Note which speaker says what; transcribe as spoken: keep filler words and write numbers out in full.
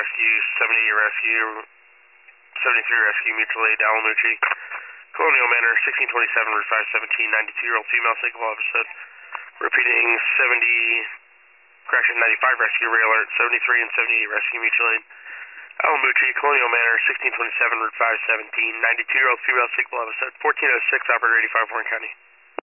Speaker 1: Rescue, seventy-eight Rescue, seventy-three Rescue, mutual aid, Alamucci. Colonial Manor, sixteen twenty-seven, Route five seventeen, ninety-two-year-old female, sinkable episode. Repeating, seventy, correction, ninety-five Rescue, Ray Alert, seventy-three and seventy-eight Rescue, mutual aid. Alamucci, Colonial Manor, sixteen twenty-seven, Route five seventeen, ninety-two-year-old female, sinkable episode. fourteen oh six, operator eighty-five, Warren County.